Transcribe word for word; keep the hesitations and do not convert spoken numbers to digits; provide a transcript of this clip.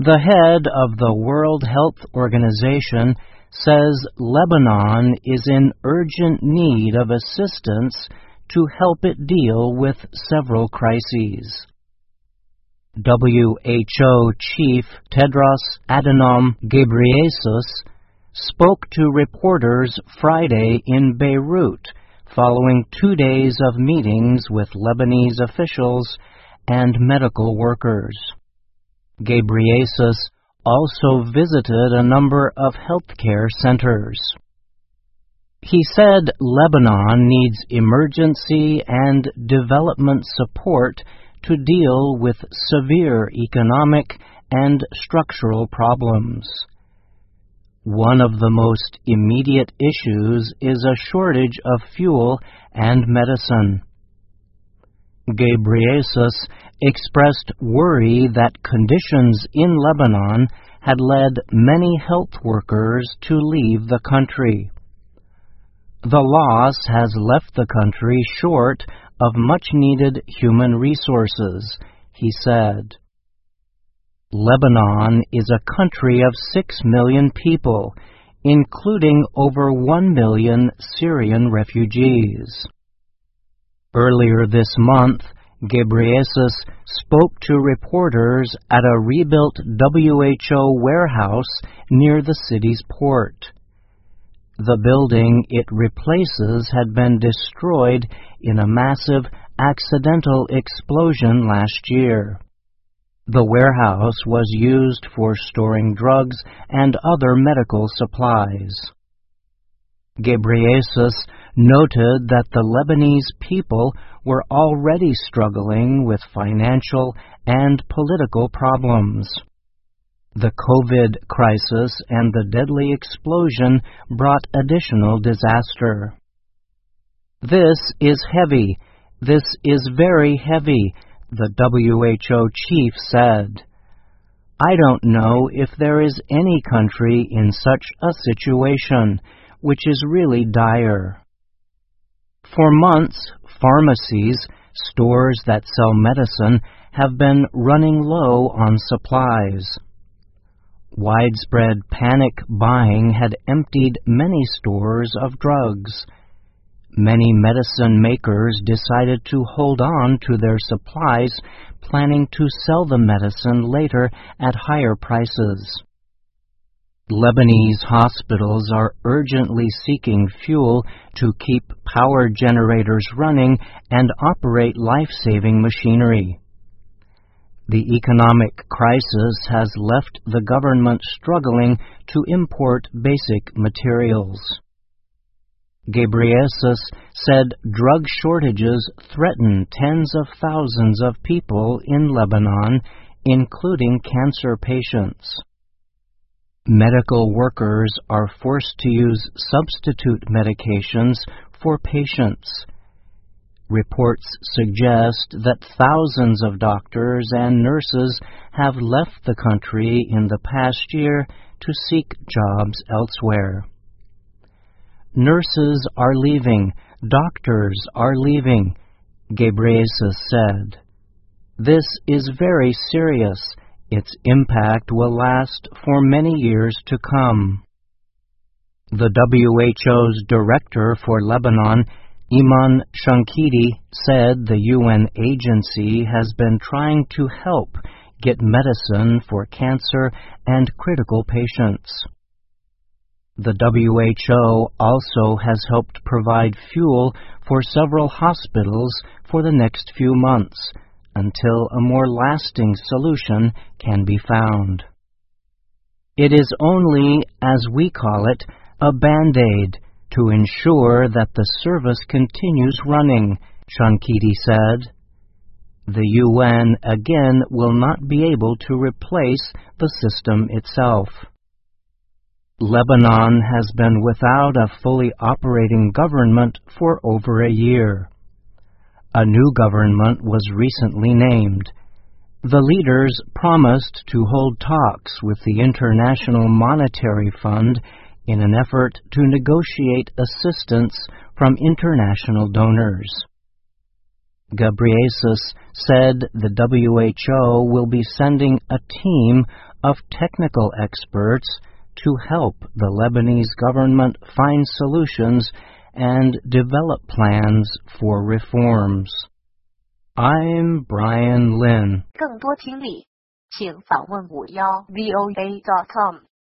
The head of the World Health Organization says Lebanon is in urgent need of assistance to help it deal with several crises. W H O Chief Tedros Adhanom Ghebreyesus spoke to reporters Friday in Beirut following two days of meetings with Lebanese officials and medical workers. Ghebreyesus also visited a number of healthcare centers. He said Lebanon needs emergency and development support to deal with severe economic and structural problems. One of the most immediate issues is a shortage of fuel and medicine. Ghebreyesus expressed worry that conditions in Lebanon had led many health workers to leave the country. The loss has left the country short of much-needed human resources, he said. Lebanon is a country of six million people, including over one million Syrian refugees. Earlier this month, Ghebreyesus spoke to reporters at a rebuilt W H O warehouse near the city's port. The building it replaces had been destroyed in a massive accidental explosion last year. The warehouse was used for storing drugs and other medical supplies. Ghebreyesus noted that the Lebanese people were already struggling with financial and political problems. The COVID crisis and the deadly explosion brought additional disaster. This is heavy. This is very heavy, the W H O chief said. I don't know if there is any country in such a situation, which is really dire. For months, pharmacies, stores that sell medicine, have been running low on supplies. Widespread panic buying had emptied many stores of drugs. Many medicine makers decided to hold on to their supplies, planning to sell the medicine later at higher prices. Lebanese hospitals are urgently seeking fuel to keep power generators running and operate life-saving machinery. The economic crisis has left the government struggling to import basic materials. Ghebreyesus said drug shortages threaten tens of thousands of people in Lebanon, including cancer patients. Medical workers are forced to use substitute medications for patients. Reports suggest that thousands of doctors and nurses have left the country in the past year to seek jobs elsewhere. Nurses are leaving, doctors are leaving, Ghebreyesus said. This is very serious. Its impact will last for many years to come. The W H O's director for Lebanon, Iman Shankidi, said the U N agency has been trying to help get medicine for cancer and critical patients. The W H O also has helped provide fuel for several hospitals for the next few months, until a more lasting solution can be found. It is only, as we call it, a band-aid to ensure that the service continues running, Shankidi said. The U N again will not be able to replace the system itself. Lebanon has been without a fully operating government for over a year. A new government was recently named. The leaders promised to hold talks with the International Monetary Fund in an effort to negotiate assistance from international donors. Ghebreyesus said the W H O will be sending a team of technical experts to help the Lebanese government find solutions and develop plans for reforms. I'm Brian Lynn. 更多听力，请访问五幺 V O A dot com。